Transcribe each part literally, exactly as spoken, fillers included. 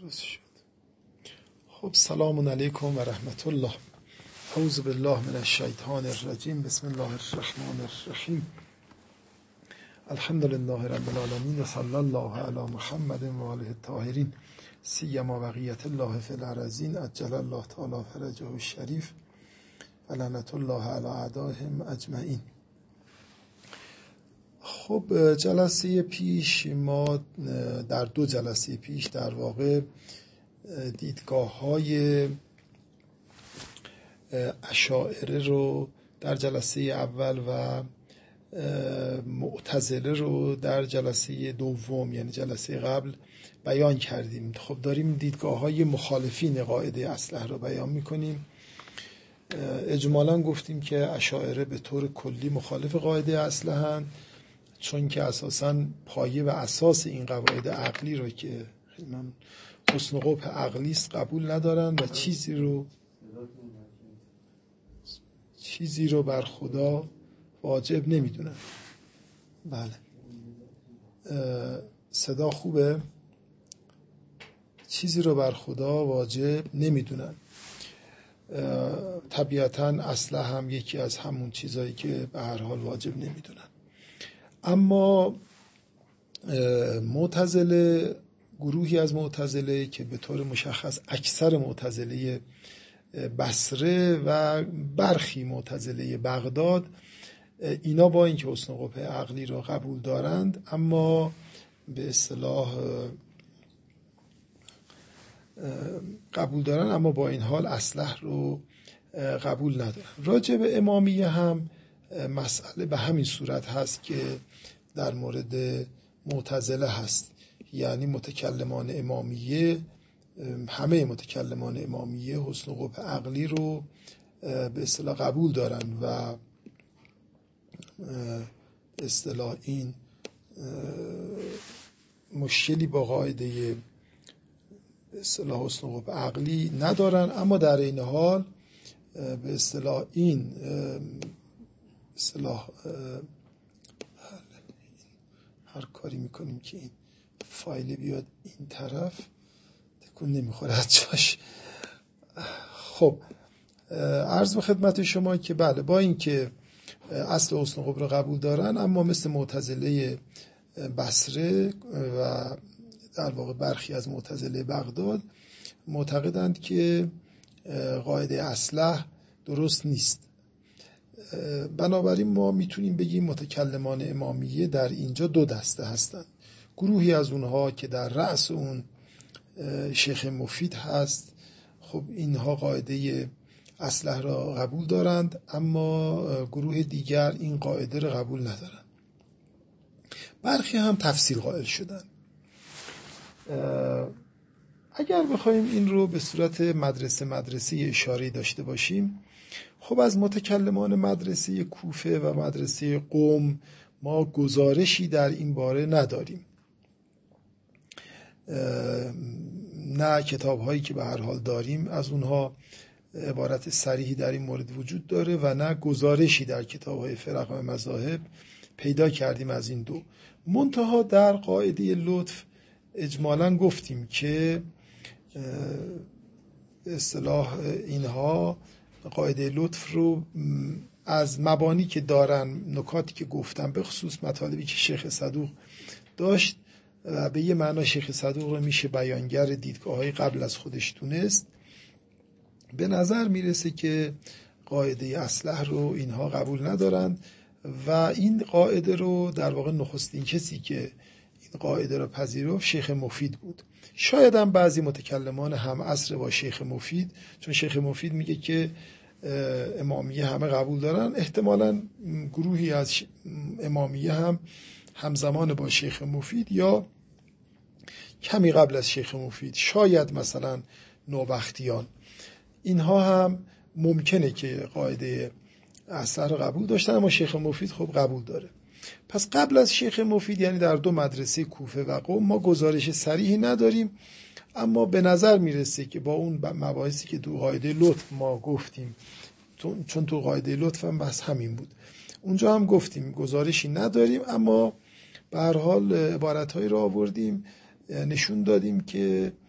درست شد. خب سلام علیکم و رحمت الله. اعوذ بالله من الشیطان الرجیم. بسم الله الرحمن الرحیم. الحمد لله رب العالمین و صلی الله علی محمد و آله الطاهرین سیما بقیت الله فی الارضین عجل الله تعالی فرجه الشریف و لعنت الله علی اعدائهم اجمعین. خب جلسه پیش ما در دو جلسه پیش در واقع دیدگاه های اشاعره رو در جلسه اول و معتزله رو در جلسه دوم یعنی جلسه قبل بیان کردیم. خب داریم دیدگاه های مخالفین قاعده اصلح رو بیان میکنیم. اجمالا گفتیم که اشاعره به طور کلی مخالف قاعده اصلحن، چون که اساساً پایه و اساس این قواعد عقلی رو که من حسن قبح عقلی است قبول ندارن و چیزی رو چیزی رو بر خدا واجب نمیدونن. بله صدا خوبه؟ چیزی رو بر خدا واجب نمیدونن. طبیعتاً اصلا هم یکی از همون چیزایی که به هر حال واجب نمیدونن. اما معتزله، گروهی از معتزله که به طور مشخص اکثر معتزله بصره و برخی معتزله بغداد، اینا با اینکه حسن قبح عقلی رو قبول دارند اما به اصطلاح قبول دارن اما با این حال اصلح رو قبول ندارن. راجع به امامیه هم مسئله به همین صورت هست که در مورد معتزله هست، یعنی متکلمان امامیه، همه متکلمان امامیه حسن قبح عقلی رو به اصطلاح قبول دارن و اصطلاح این مشکلی با قاعده اصطلاح حسن قبح عقلی ندارن، اما در این حال به اصطلاح این اصطلاح هر کاری میکنیم که این فایل بیاد این طرف تکون نمیخوره از جاش. خب عرض به خدمت شما که بله با اینکه اصل حسن قبح رو قبول دارن اما مثل معتزله بصره و در واقع برخی از معتزله بغداد معتقدند که قاعده اصلح درست نیست. بنابراین ما میتونیم بگیم متکلمان امامیه در اینجا دو دسته هستند. گروهی از اونها که در رأس اون شیخ مفید هست، خب اینها قاعده اصلح را قبول دارند، اما گروه دیگر این قاعده را قبول ندارند. برخی هم تفصیل قائل شدند. اگر بخوایم این رو به صورت مدرسه مدرسه اشاره داشته باشیم، خب از متکلمان مدرسه کوفه و مدرسه قم ما گزارشی در این باره نداریم، نه کتاب هایی که به هر حال داریم از اونها عبارت صریحی در این مورد وجود داره و نه گزارشی در کتاب های فرق و مذاهب پیدا کردیم از این دو. منتها در قاعده لطف اجمالاً گفتیم که اصطلاح اینها قاعده لطف رو از مبانی که دارن، نکاتی که گفتم به خصوص مطالبی که شیخ صدوق داشت و به یه معنا شیخ صدوق رو میشه بیانگر دیدگاه های قبل از خودش دونست، به نظر میرسه که قاعده اصلح رو اینها قبول ندارن و این قاعده رو در واقع نخستین کسی که این قاعده رو پذیرفت شیخ مفید بود. شاید هم بعضی متکلمان هم عصر با شیخ مفید، چون شیخ مفید میگه که امامیه همه قبول دارن، احتمالاً گروهی از امامیه هم همزمان با شیخ مفید یا کمی قبل از شیخ مفید، شاید مثلا نوبختیان، اینها هم ممکنه که قاعده اصلح رو قبول داشتن، اما شیخ مفید خب قبول داره. پس قبل از شیخ مفید یعنی در دو مدرسه کوفه و قم ما گزارش صریحی نداریم، اما به نظر میرسه که با اون مباحثی که تو قاعده لطف ما گفتیم، چون تو قاعده لطف هم بس همین بود، اونجا هم گفتیم گزارشی نداریم، اما به هر حال عبارتهایی رو آوردیم، نشون دادیم که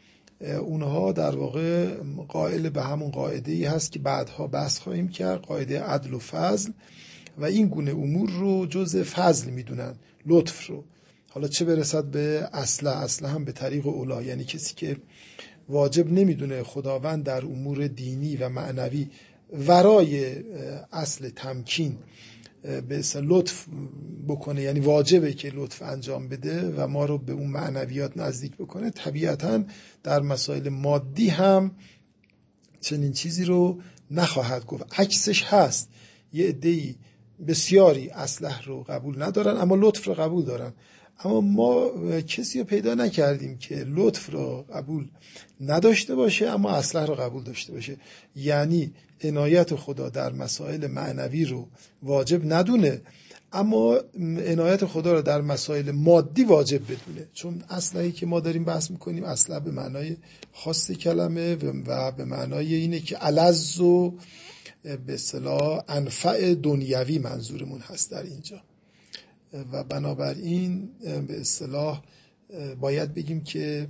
اونها در واقع قائل به همون قاعده‌ای هست که بعدها بحث خواهیم کرد، قاعده عدل و فضل، و این گونه امور رو جزء فضل میدونن، لطف رو. حالا چه برسد به اصله، اصله هم به طریق اولا، یعنی کسی که واجب نمیدونه خداوند در امور دینی و معنوی ورای اصل تمکین به اصطلاح لطف بکنه، یعنی واجبه که لطف انجام بده و ما رو به اون معنویات نزدیک بکنه، طبیعتاً در مسائل مادی هم چنین چیزی رو نخواهد گفت. عکسش هست، یه عده‌ای بسیاری اصلح رو قبول ندارن اما لطف رو قبول دارن. اما ما کسی رو پیدا نکردیم که لطف رو قبول نداشته باشه اما اصلح رو قبول داشته باشه، یعنی عنایت خدا در مسائل معنوی رو واجب ندونه اما عنایت خدا رو در مسائل مادی واجب بدونه. چون اصلحی که ما داریم بحث میکنیم اصلح به معنای خاص کلمه و به معنای اینه که الذ و به اصطلاح انفع دنیوی منظورمون هست در اینجا، و بنابراین به اصطلاح باید بگیم که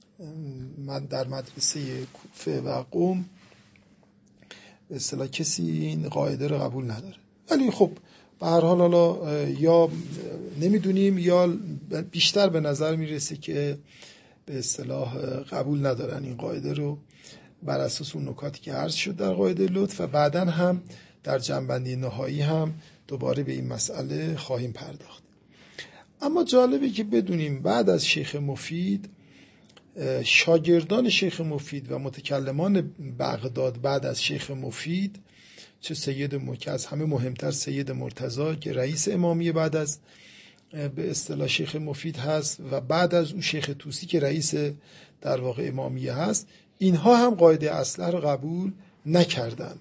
من در مدرسه کوفه و قم به اصطلاح کسی این قاعده رو قبول نداره، ولی خب به هر حال حالا یا نمیدونیم یا بیشتر به نظر میرسه که به اصطلاح قبول ندارن این قاعده رو بر اساس اون نکاتی که عرض شد در قاعده لطف، و بعداً هم در جنبندی نهایی هم دوباره به این مسئله خواهیم پرداخت. اما جالبه که بدونیم بعد از شیخ مفید شاگردان شیخ مفید و متکلمان بغداد بعد از شیخ مفید، چه سید م... که از همه مهمتر سید مرتضی که رئیس امامیه بعد از به اصطلاح شیخ مفید هست و بعد از اون شیخ طوسی که رئیس در واقع امامیه هست، اینها هم قاعده اصلح رو قبول نکردن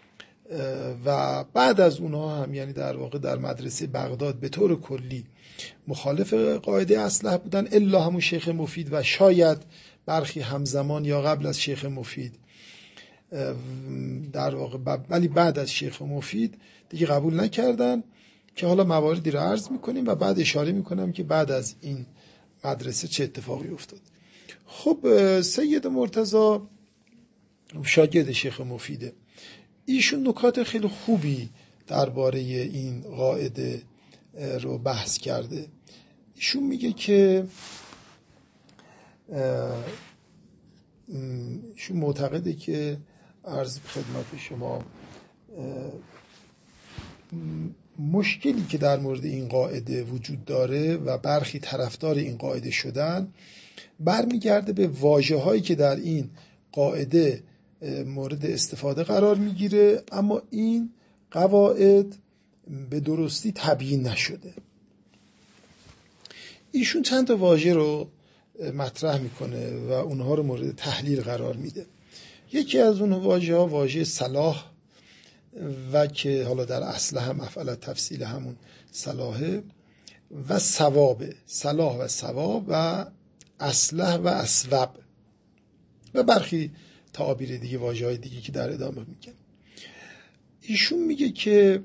و بعد از اونها هم یعنی در واقع در مدرسه بغداد به طور کلی مخالف قاعده اصلح بودن، الا همون شیخ مفید و شاید برخی همزمان یا قبل از شیخ مفید در واقع، ولی بعد از شیخ مفید دیگه قبول نکردن، که حالا مواردی رو عرض میکنیم و بعد اشاره میکنم که بعد از این مدرسه چه اتفاقی افتاد. خب سید مرتضی شاگرد شیخ مفیده، ایشون نکات خیلی خوبی درباره این قاعده رو بحث کرده. ایشون میگه که ایشون معتقده که عرض خدمت شما مشکلی که در مورد این قاعده وجود داره و برخی طرفدار این قاعده شدن برمیگرده به واژه‌هایی که در این قاعده مورد استفاده قرار میگیره اما این قواعد به درستی تبیین نشده. ایشون چند تا واژه رو مطرح میکنه و اونها رو مورد تحلیل قرار میده. یکی از اون واژه ها واژه صلاح و که حالا در اصل هم افعال تفصیل همون صلاحه، و ثواب، صلاح و ثواب و اصلح و اسواب و برخی تعابیر دیگه، واژه های دیگه که در ادامه میگن. ایشون میگه که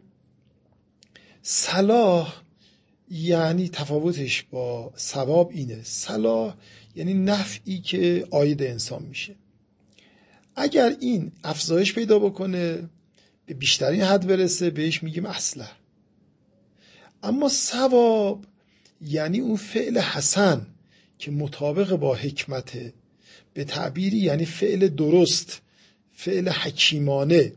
صلاح یعنی تفاوتش با ثواب اینه، صلاح یعنی نفعی که عاید انسان میشه، اگر این افزایش پیدا بکنه به بیشترین حد برسه بهش میگیم اصلح. اما ثواب یعنی اون فعل حسن که مطابق با حکمته، به تعبیری یعنی فعل درست، فعل حکیمانه.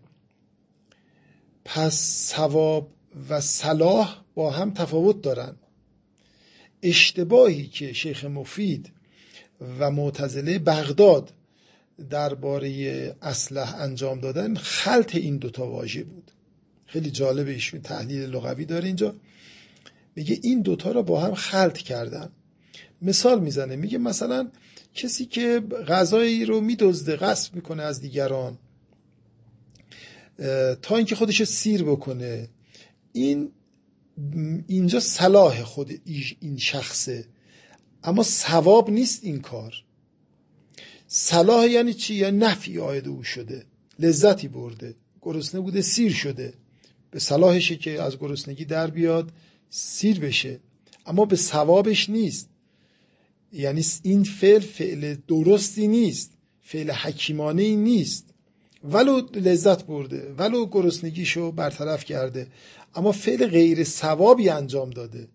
پس ثواب و صلاح با هم تفاوت دارن. اشتباهی که شیخ مفید و معتزله بغداد درباره اصلح انجام دادن خلط این دوتا واژه بود. خیلی جالبه، ایشون تحلیل لغوی داره اینجا، میگه این دوتا رو با هم خلط کردن. مثال میزنه، میگه مثلا کسی که غذایی رو میدزده، غصب میکنه از دیگران تا اینکه خودش رو سیر بکنه، این اینجا صلاح خود این شخصه اما ثواب نیست این کار. صلاح یعنی چی؟ یعنی نفعی عاید او شده، لذتی برده، گرسنه بوده سیر شده، به صلاحشه که از گرسنگی در بیاد سیر بشه، اما به ثوابش نیست. یعنی این فعل فعل درستی نیست، فعل حکیمانه ای نیست، ولو لذت برده، ولو گرسنگیشو برطرف کرده، اما فعل غیر ثوابی انجام داده.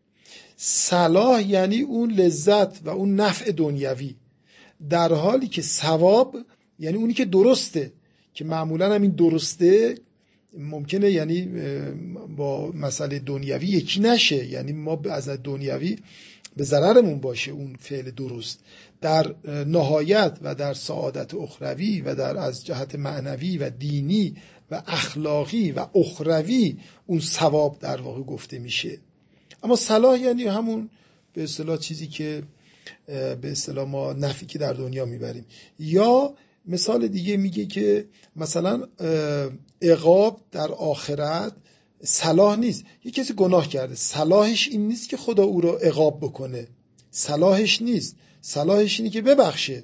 صلاح یعنی اون لذت و اون نفع دنیوی، در حالی که ثواب یعنی اونی که درسته، که معمولا هم این درسته ممکنه یعنی با مسئله دنیوی یکی نشه، یعنی ما از دنیوی به ضررمون باشه اون فعل درست، در نهایت و در سعادت اخروی و در از جهت معنوی و دینی و اخلاقی و اخروی اون ثواب در واقع گفته میشه. اما صلاح یعنی همون به اصطلاح چیزی که به اصطلاح ما نفعی که در دنیا میبریم. یا مثال دیگه میگه که مثلا عقاب در آخرت صلاح نیست. یه کسی گناه کرده، صلاحش این نیست که خدا او را عقاب بکنه، صلاحش نیست، صلاحش اینه که ببخشه،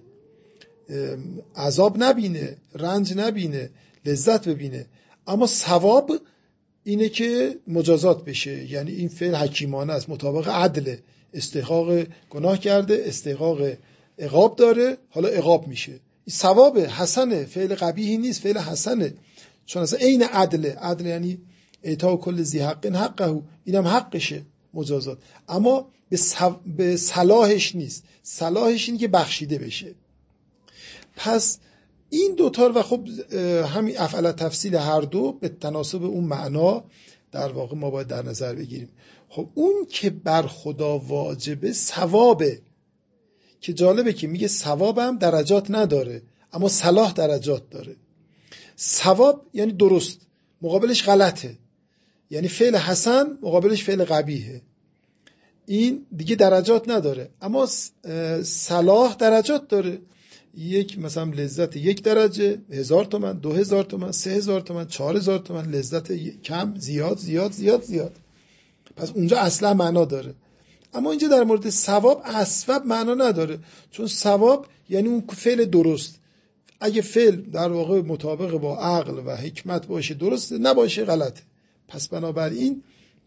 عذاب نبینه، رنج نبینه، لذت ببینه. اما ثواب اینه که مجازات بشه، یعنی این فعل حکیمانه است، مطابق عدل، استحقاق گناه کرده، استحقاق عقاب داره، حالا عقاب میشه. این ثواب حسنه، فعل قبیحی نیست، فعل حسنه، چون اصلا عین عدله. عدل یعنی اعطاء کل ذی حق حقه، اینم حقشه مجازات، اما به, سو... به صلاحش نیست. صلاحش اینه که بخشیده بشه. پس این دوتا و خب همین افعال تفصیل هر دو به تناسب اون معنا در واقع ما باید در نظر بگیریم. خب اون که بر خدا واجبه ثوابه، که جالبه که میگه ثوابم درجات نداره اما صلاح درجات داره. ثواب یعنی درست، مقابلش غلطه، یعنی فعل حسن مقابلش فعل قبیحه، این دیگه درجات نداره. اما صلاح درجات داره، یک مثلا لذت یک درجه هزار تومن، دو هزار تومن، سه هزار تومن، چهار هزار تومن، لذت کم زیاد زیاد زیاد زیاد. پس اونجا اصلا معنا داره. اما اینجا در مورد ثواب اصلا معنا نداره، چون ثواب یعنی اون فعل درست. اگه فعل در واقع مطابق با عقل و حکمت باشه درست، نباشه غلطه. پس بنابراین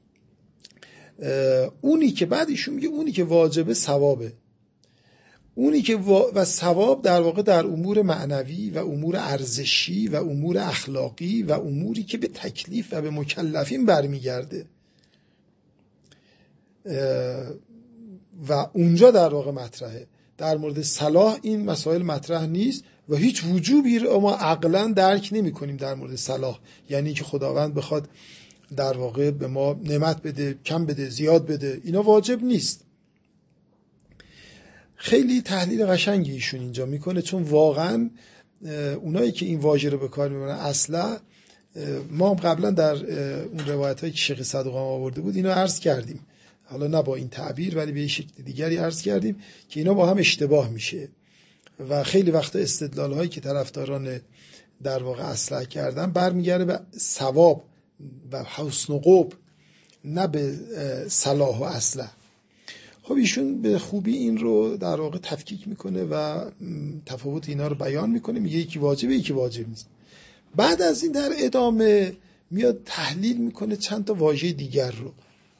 اونی که بعد ایشون میگه اونی که واجبه ثوابه، اونی که و ثواب در واقع در امور معنوی و امور ارزشی و امور اخلاقی و اموری که به تکلیف و به مکلفین برمیگرده و اونجا در واقع مطرحه. در مورد صلاح این مسائل مطرح نیست و هیچ وجوبی رو ما عقلا درک نمی کنیم در مورد صلاح، یعنی که خداوند بخواد در واقع به ما نعمت بده، کم بده، زیاد بده، اینا واجب نیست. خیلی تحلیل قشنگی ایشون اینجا میکنه، چون واقعا اونایی که این واژه رو به کار میبرن اصلا، ما هم قبلا در اون روایت هایی که شیخ صدوق هم آورده بود اینو عرض کردیم، حالا نه با این تعبیر ولی به شکل دیگری عرض کردیم که اینا با هم اشتباه میشه و خیلی وقتا استدلال هایی که طرفداران در واقع اصلاح کردن برمیگرده به ثواب و حسن و قبح، نه به صلاح و اصلاح. خب ایشون به خوبی این رو در واقع تفکیک میکنه و تفاوت اینا رو بیان میکنه، میگه یکی واجبه یکی واجب نیست. بعد از این در ادامه میاد تحلیل میکنه چند تا واژه دیگر رو.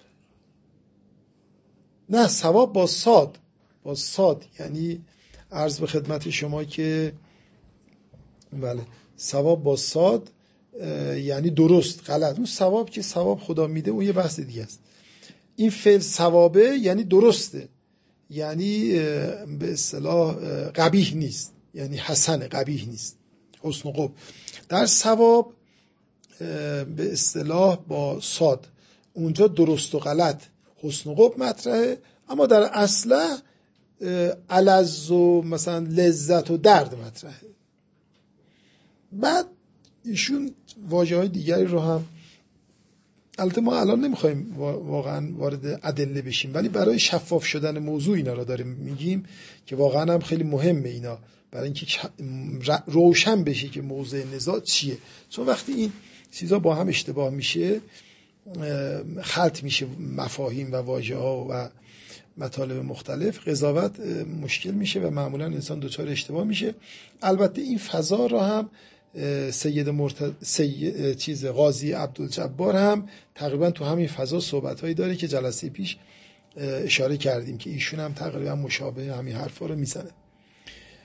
نه، ثواب با صاد، با صاد یعنی عرض به خدمت شما که بله ثواب با صاد یعنی درست غلط. اون ثواب که ثواب خدا میده اون یه بحث دیگه است. این فعل ثوابه یعنی درسته، یعنی به اصطلاح قبیح نیست، یعنی حسن، قبیح نیست، حسن و قبح. در ثواب به اصطلاح با صاد اونجا درست و غلط، حسن و قبح مطرحه، اما در اصله الذ و مثلا لذت و درد مطرحه. بعد ایشون واژه‌های دیگری رو هم، البته ما الان نمیخوایم واقعا وارد ادله بشیم ولی برای شفاف شدن موضوع اینا رو داریم میگیم که واقعا هم خیلی مهمه اینا، برای اینکه روشن بشه که موضوع نزاع چیه. چون وقتی این چیزا با هم اشتباه میشه، خلط میشه مفاهیم و واژه‌ها و مطالب مختلف، قضاوت مشکل میشه و معمولا انسان دچار اشتباه میشه. البته این فضا رو هم سید مرتضی سید چیز قاضی عبدالجبار هم تقریبا تو همین فضا صحبت‌هایی داره که جلسه پیش اشاره کردیم که ایشون هم تقریبا مشابه همین حرفا رو میزنه.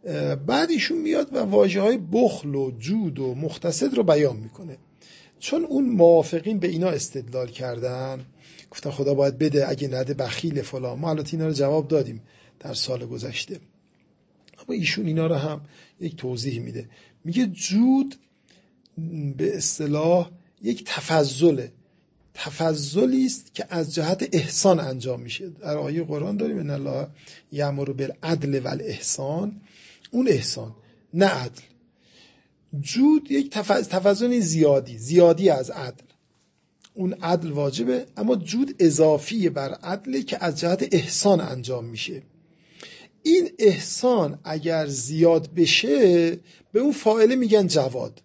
بعد ایشون میاد و واژه‌های بخل و جود و مقتصد رو بیان میکنه. چون اون موافقین به اینا استدلال کردن، گفتن خدا باید بده، اگه نده بخیل فلان. ما البته اینا رو جواب دادیم در سال گذشته، اما ایشون اینا رو هم یک توضیح میده. میگه جود به اصطلاح یک تفضله، تفضلی است که از جهت احسان انجام میشه. در آیه قرآن داریم ان الله یأمر بالعدل والاحسان، اون احسان نه عدل. جود یک تفضل زیادی، زیادی از عدل. اون عدل واجبه، اما جود اضافی بر عدله که از جهت احسان انجام میشه. این احسان اگر زیاد بشه به اون فاعله میگن جواد.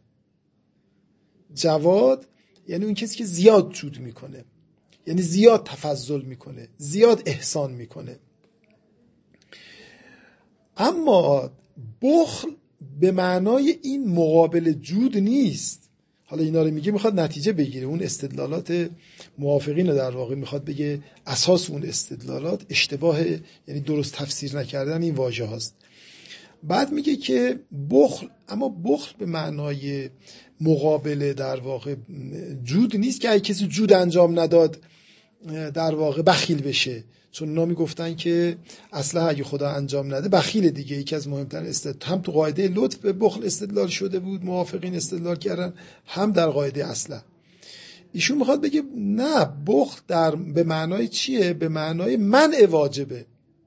جواد یعنی اون کسی که زیاد جود میکنه، یعنی زیاد تفضل میکنه، زیاد احسان میکنه. اما بخل به معنای این مقابل جود نیست. حالا اینا رو میگه میخواد نتیجه بگیره، اون استدلالات موافقین رو در واقع میخواد بگه اساس اون استدلالات اشتباه، یعنی درست تفسیر نکردن این واژه هاست. بعد میگه که بخل، اما بخل به معنای مقابل در واقع جود نیست که اگه کسی جود انجام نداد در واقع بخیل بشه. چون اونا میگفتن که اصلا اگه خدا انجام نده بخیل دیگه. یکی از مهمترین استدلال هم تو قاعده لطف به بخل استدلال شده بود، موافقین استدلال کردن، هم در قاعده اصلا. ایشون میخواد بگه نه، بخل در به معنای چیه؟ به معنای منع واجبه،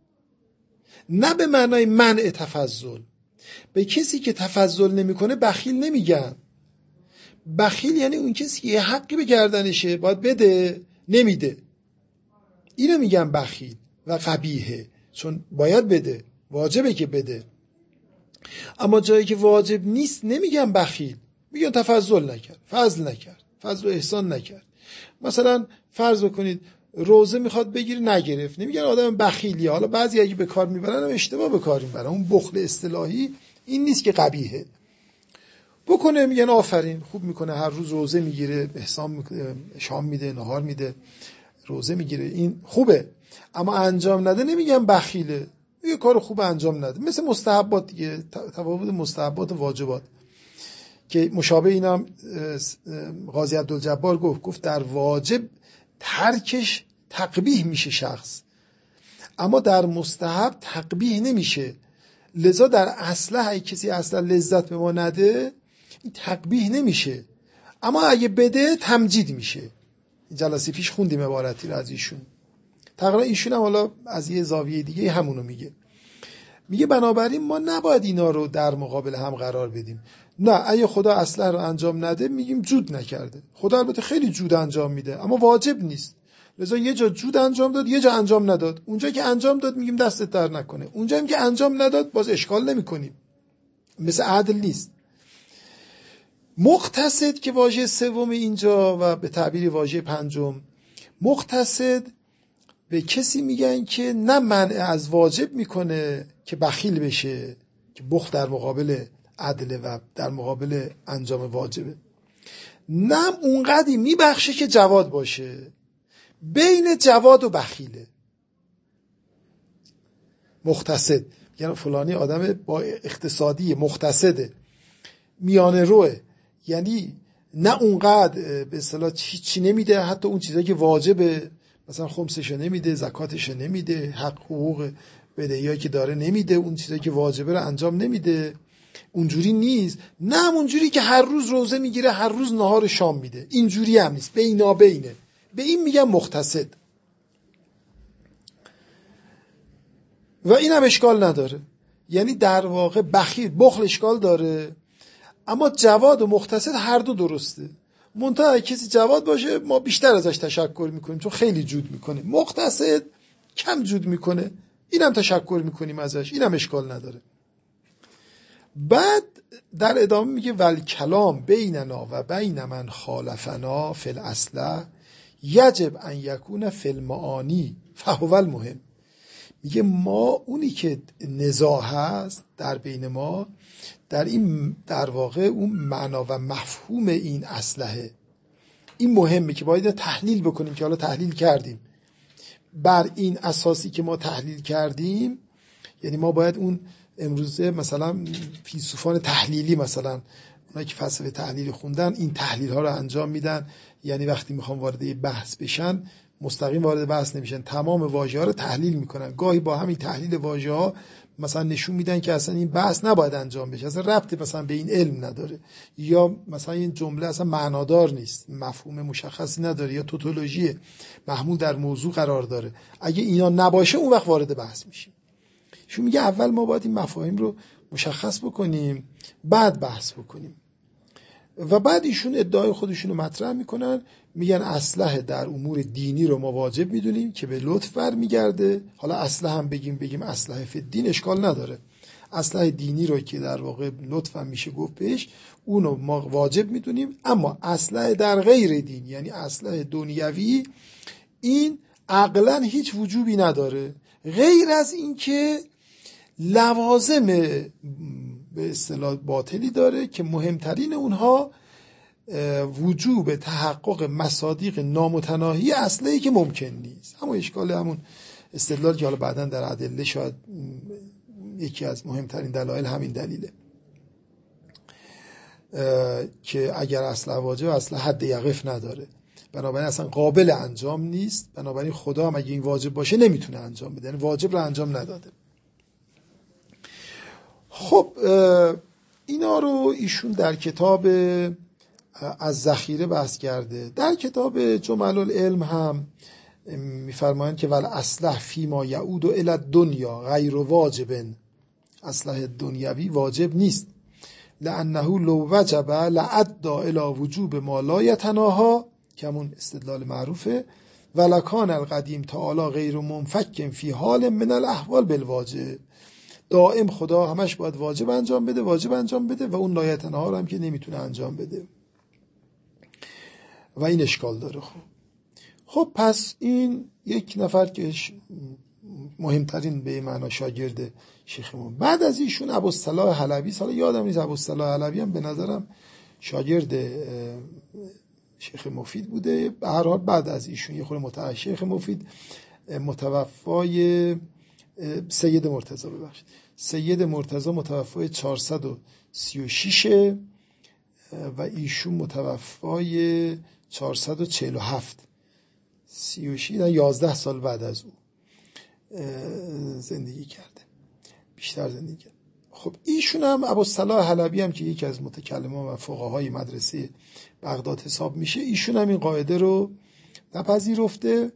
نه به معنای منع تفضل. به کسی که تفضل نمیکنه بخیل نمیگن. بخیل یعنی اون کسی که یه حقی به گردنشه باید بده، نمیده، اینو میگن بخیل و قبیحه. چون باید بده، واجبه که بده. اما جایی که واجب نیست نمیگن بخیل، میگن تفضل نکرد، فضل نکرد، فضل و احسان نکرد. مثلا فرض بکنید روزه میخواد بگیره نگرفت، نمیگن آدم بخیلیه. حالا بعضی اگه به کار میبرن هم اشتباه به کار میبرن. اون بخل اصطلاحی این نیست که قبیحه. بکنه میگن آفرین، خوب میکنه، هر روز روزه میگیره، احسان میکنه، شام میده، نهار میده، روزه میگیره، این خوبه. اما انجام نده نمیگن بخیله، یه کار خوب انجام نده. مثل مستحبات دیگه، تفاوت مستحبات و واجبات که مشابه اینا قاضی عبدالجبار گفت گفت در واجب ترکش تقبیح میشه شخص، اما در مستحب تقبیح نمیشه. لذا در اصله اگه کسی اصلا لذت به ما نده این تقبیح نمیشه، اما اگه بده تمجید میشه. جلسه پیش خوندیم عبارتی رو از ایشون. تقریبا ایشون هم حالا از یه زاویه دیگه همونو میگه. میگه بنابراین ما نباید اینا رو در مقابل هم قرار بدیم. نه، اگه خدا اصلا رو انجام نده میگیم جود نکرده. خدا البته خیلی جود انجام میده اما واجب نیست. لذا یه جا جود انجام داد، یه جا انجام نداد. اونجا که انجام داد میگیم دستت در نکنه، اونجا هم که انجام نداد باز اشکال نمی کنیم. مثل عدل نیست. مقتصد که واژه سوم اینجا و به تعبیر واژه پنجم، مقتصد به کسی میگن که نه منع از واجب میکنه که بخیل بشه، که بخل در مقابل عدل و در مقابل انجام واجبه، نه اونقدی میبخشه که جواد باشه، بین جواد و بخیله. مقتصد یعنی فلانی آدم با اقتصادی، مقتصده، میانه روه، یعنی نه اونقدر به اصطلاح چی نمیده، حتی اون چیزایی که واجبه مثلا خمسشو نمیده، زکاتشو نمیده، حق حقوق بدهیایی که داره نمیده، اون چیزایی که واجبه رو انجام نمیده. اونجوری نیست. نه اونجوری که هر روز روزه میگیره، هر روز نهار شام میده، اینجوری هم نیست، بینا بینه. به این میگن مقتصد و این هم اشکال نداره. یعنی در واقع بخیل، بخل اشکال داره، اما جواد و مقتصد هر دو درسته. منتها کسی جواد باشه ما بیشتر ازش تشکر میکنیم چون خیلی جود میکنه، مقتصد کم جود میکنه، اینم تشکر میکنیم ازش، اینم اشکال نداره. بعد در ادامه میگه ول کلام بیننا و بین من خالفنا فی الاصل یجب ان یکون فی المعانی فهو المهم. میگه ما اونی که نزاع هست در بین ما در این در واقع اون معنا و مفهوم این اصله، این مهمه که باید تحلیل بکنیم که حالا تحلیل کردیم. بر این اساسی که ما تحلیل کردیم، یعنی ما باید اون امروزه مثلا فیلسوفان تحلیلی، مثلا اونایی که فلسفه تحلیلی خوندن، این تحلیل ها رو انجام میدن. یعنی وقتی میخوام وارد بحث بشن مستقیم وارد بحث نمیشن، تمام واژه ها رو تحلیل میکنن. گاهی با همین تحلیل واژه ها مثلا نشون میدن که اصلا این بحث نباید انجام بشه، اصلا ربطی مثلا به این علم نداره، یا مثلا این جمله اصلا معنادار نیست، مفهوم مشخصی نداره، یا توتولوژی محمول در موضوع قرار داره. اگه اینا نباشه اون وقت وارد بحث میشیم. شو میگه اول ما باید این مفاهیم رو مشخص بکنیم، بعد بحث بکنیم. و بعد ایشون ادعای خودشون رو مطرح میکنن، میگن اسلحه در امور دینی رو ما واجب میدونیم که به لطف برمیگرده. حالا اسلحه هم بگیم بگیم اسلحه فی الدین اشکال نداره، اسلحه دینی رو که در واقع لطف هم میشه گفت بهش، اونو ما واجب میدونیم. اما اسلحه در غیر دین، یعنی اسلحه دنیوی، این عقلا هیچ وجوبی نداره، غیر از این که لوازم به اصطلاح باطلی داره که مهمترین اونها وجوب تحقق مصادیق نامتناهی اصلی که ممکن نیست. همون اشکال همون استدلال که حالا بعداً در ادله شاید یکی از مهمترین دلایل همین دلیله که اگر اصل واجب اصل حد یقف نداره، بنابراین اصلا قابل انجام نیست. بنابراین خدا هم اگه این واجب باشه نمیتونه انجام بده، یعنی واجب رو انجام نداده. خب اینا رو ایشون در کتاب از ذخیره بحث کرده. در کتاب جمل العلم هم میفرمایند که ول اصلح فی ما یعود الی الدنیا غیر واجب، اصلح دنیوی واجب نیست، لانه لو وجب لعد الی وجوب ما لا یتناها، که همون استدلال معروفه، ولکان القدیم تعالی غیر منفک فی حال من الاحوال بالواجب. دائم خدا همش باید واجب انجام بده، واجب انجام بده، و اون لایتنها رو هم که نمیتونه انجام بده و این اشکال داره. خب خب پس این یک نفر که مهمترین به معنا شاگرد شیخمون، بعد از ایشون ابوالصلاح حلبی، حالا یادم نیست ابوالصلاح حلبی هم به نظرم شاگرد شیخ مفید بوده. به هر حال بعد از ایشون یه خورده متأخر شیخ مفید متوفای سید مرتضی ببخشید سید مرتضی متوفای چهارصد و سی و شش و ایشون متوفای چهارصد و چهل و هفت، سی و شش یازده سال بعد از او زندگی کرده، بیشتر زندگی کرده. خب ایشون هم ابوالصلاح حلبی هم که یکی از متکلمان و فقهای مدرسه بغداد حساب میشه، ایشون هم این قاعده رو نپذیرفته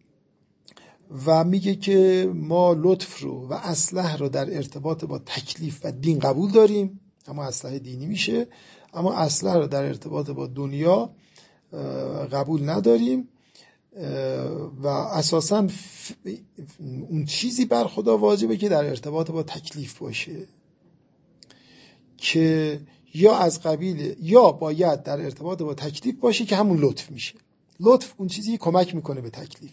و میگه که ما لطف رو و اصلح رو در ارتباط با تکلیف و دین قبول داریم، اما اصلح دینی میشه، اما اصلح رو در ارتباط با دنیا قبول نداریم و اساساً اون چیزی بر خدا واجبه که در ارتباط با تکلیف باشه، که یا از قبیل یا باید در ارتباط با تکلیف باشه که همون لطف میشه. لطف اون چیزی کمک میکنه به تکلیف.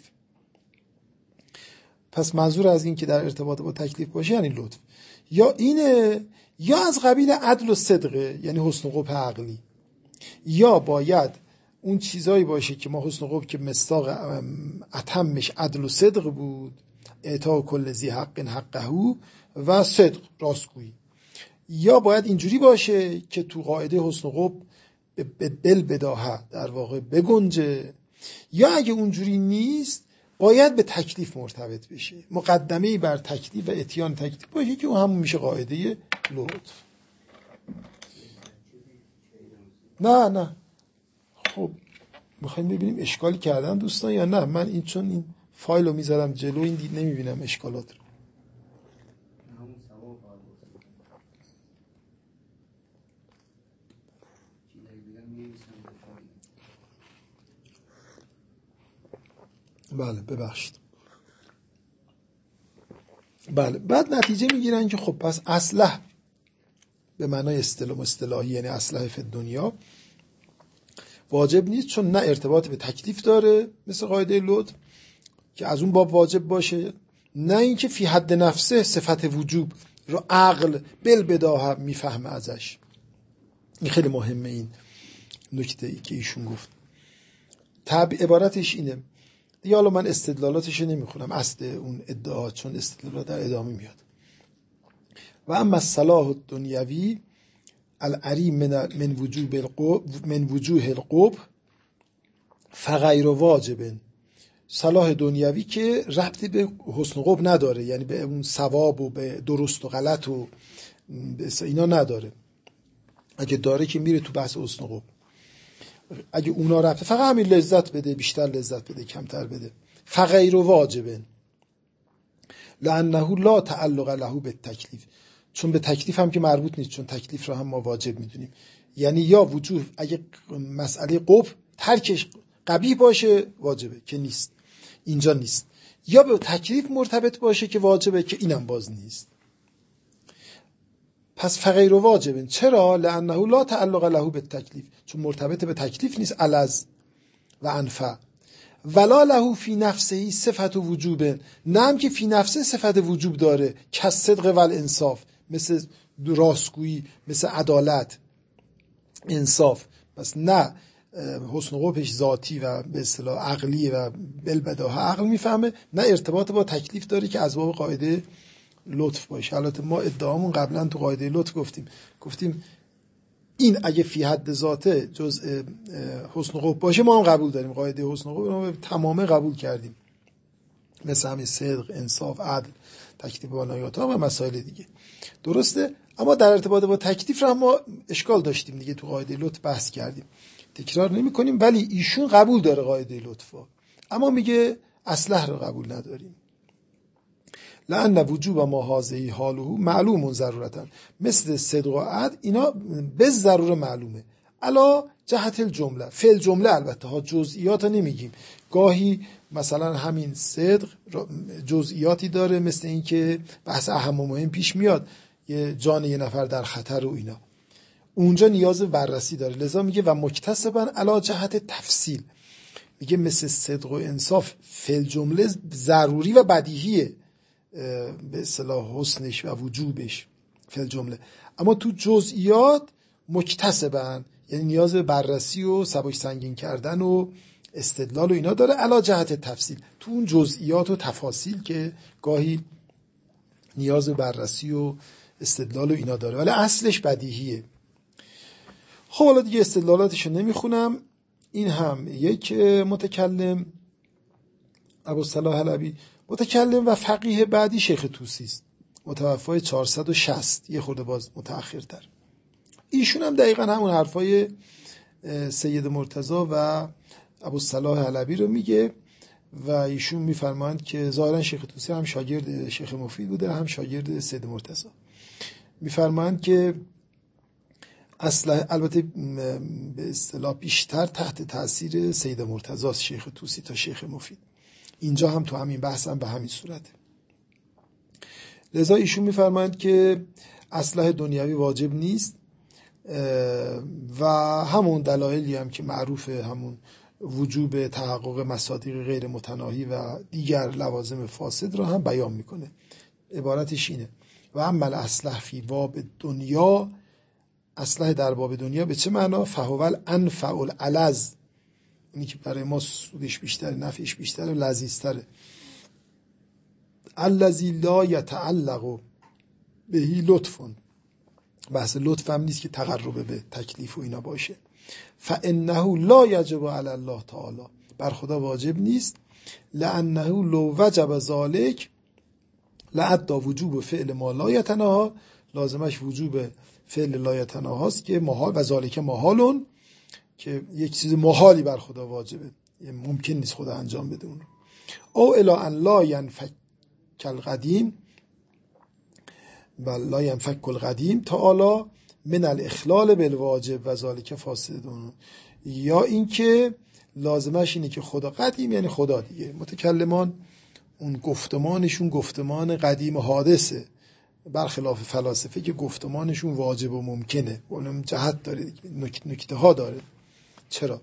پس منظور از این که در ارتباط با تکلیف باشه یعنی لطف، یا اینه یا از قبیل عدل و صدقه، یعنی حسن و قبح عقلی، یا باید اون چیزایی باشه که ما حسن و قبح که مصداق اتمش عدل و صدق بود، اعطاء کل ذی حق حقه و صدق راستگویی، یا باید اینجوری باشه که تو قاعده حسن و قبح به دل بداهه در واقع بگنجه، یا اگه اونجوری نیست باید به تکلیف مرتبط بشه، مقدمه‌ای بر تکلیف و اتیان تکلیف باشه که اون همون میشه قاعده لطف. نه نه خب میخوایم ببینیم اشکالی کردن دوستان یا نه. من این چون این فایل رو میذارم جلو این دید نمیبینم اشکالات رو. بله ببخشید. بله بعد نتیجه میگیرن که خب پس اصلح به معنای اصطلاح اصطلاحی یعنی اصلح فی دنیا واجب نیست، چون نه ارتباط به تکلیف داره مثل قاعده لطف که از اون باب واجب باشه، نه اینکه فی حد نفسه صفت وجوب رو عقل بل بداهه میفهمه ازش. این خیلی مهمه این نکته ای که ایشون گفت. تب عبارتش اینه دیگه، حالا من استدلالاتش نمیخونم اصل اون ادعا چون استدلالات در ادامه میاد. و اما الصلاح الدنیوی العریم من من وجوه القبح من وجوه القبح فغیر واجب. صلاح دنیوی که ربطی به حسن و قبح نداره، یعنی به اون ثواب و به درست و غلط و اینا نداره. اگه داره که میره تو بحث حسن و قبح. اگه اونا رفته فقط همین لذت بده، بیشتر لذت بده کمتر بده. فغیر واجب لانه لا تعلق له بالتکلیف، چون به تکلیف هم که مربوط نیست، چون تکلیف رو هم ما واجب میدونیم. یعنی یا وجوه اگه مسئله قبح ترکش قبیح باشه واجبه که نیست، اینجا نیست، یا به تکلیف مرتبط باشه که واجبه که اینم باز نیست. پس فغیر واجب. چرا؟ لانه لا تعلق له بالتکلیف، چون مرتبط به تکلیف نیست. الز و انفع ولا له فی نفسه صفت وجوب، نه هم که فی نفسه صفت وجوب داره، که صدق و الانصاف، مثل راستگویی، مثل عدالت، انصاف. پس نه حسن و قبحش ذاتی و به اصطلاح عقلی و بالبداهه عقل میفهمه، نه ارتباط با تکلیف داره که از باب قاعده لطف باشه. البته ما ادعامون قبلا تو قاعده لطف گفتیم گفتیم این اگه فی حد ذاته جزء حسن و قبح باشه ما هم قبول داریم، قاعده حسن و قبح ما تمامه قبول کردیم، مثل همین صدق، انصاف، عدل، تکلیف با نایات‌ها و مسائل دیگه. درسته؟ اما در ارتباط با تکلیف هم ما اشکال داشتیم دیگه، تو قاعده لطف بحث کردیم، تکرار نمی کنیم. ولی ایشون قبول داره قاعده لطفا، اما میگه اصلح رو قبول نداریم. لأن وجوب ما هذه حاله معلوم ضرورتا، مثل صدق و عدل اینا به ضرور معلومه. الا جهت الجمله، فعل جمله البته ها، جزئیات نمیگیم. گاهی مثلا همین صدق جزئیاتی داره، مثل این که بحث اهم و مهم پیش میاد، یه جان یه نفر در خطر و اینا، اونجا نیاز بررسی داره. لذا میگه و مکتسبا علی جهت تفصیل، میگه مثل صدق و انصاف فعل جمله ضروری و بدیهیه به اصطلاح حسنش و وجوبش فعل جمله، اما تو جزئیات مکتسبن، یعنی نیاز به بررسی و سبک سنگین کردن و استدلال و اینا داره. علی جهت تفصیل، تو اون جزئیات و تفاصیل که گاهی نیاز به بررسی و استدلال و اینا داره، ولی اصلش بدیهیه. خب حالا دیگه استدلالاتشو نمیخونم. این هم یک متکلم ابوالصلاح حلبی، متکلم و فقیه بعدی شیخ طوسی است، متوفای چهارصد و شصت، یه خورده باز متأخرتر. ایشون هم دقیقاً همون حرفای سید مرتضی و ابوالصلاح حلبی رو میگه و ایشون میفرمایند که ظاهرا شیخ طوسی هم شاگرد شیخ مفید بوده، هم شاگرد سید مرتضی. میفرمایند که اصلا البته به اصطلاح بیشتر تحت تاثیر سید مرتضی است شیخ طوسی تا شیخ مفید. اینجا هم تو همین بحث هم به همین صورته. لذا ایشون میفرمایند که اصلاح دنیوی واجب نیست و همون دلایلی هم که معروفه، همون وجوب تحقق مصادیق غیر متناهی و دیگر لوازم فاسد را هم بیان میکنه. عبارتش اینه: و اما الاصلح فی باب دنیا، اصلح در باب دنیا به چه معنا؟ فهو انفع الالذ، اینی که برای ما سودش بیشتره، نفعش بیشتره، لذیذتره. الذی لا یتعلق بهی لطفون، بحث لطف هم نیست که تقرب به تکلیف و اینا باشه. فانه لا یجب علی الله تعالی، بر خدا واجب نیست. لانه لو وجب ذلک لعد وجوب فعل ما لا یتناها، لازمش وجوب فعل لا یتناها است که محال، و ذالک محالون، که یک چیز محالی بر خدا واجبه، ممکن نیست خدا انجام بده اون. او الی ان لا ینفک القدیم، بل لا ینفک القدیم تعالی من الاخلال بالواجب و ذالک فاسدون، یا اینکه لازمش اینه که خدا قدیم یعنی خدا دیگه. متکلمان اون گفتمانشون گفتمان قدیم حادثه، برخلاف فلاسفه که گفتمانشون واجب و ممکنه، اونم جهت داره، نکته ها داره. چرا؟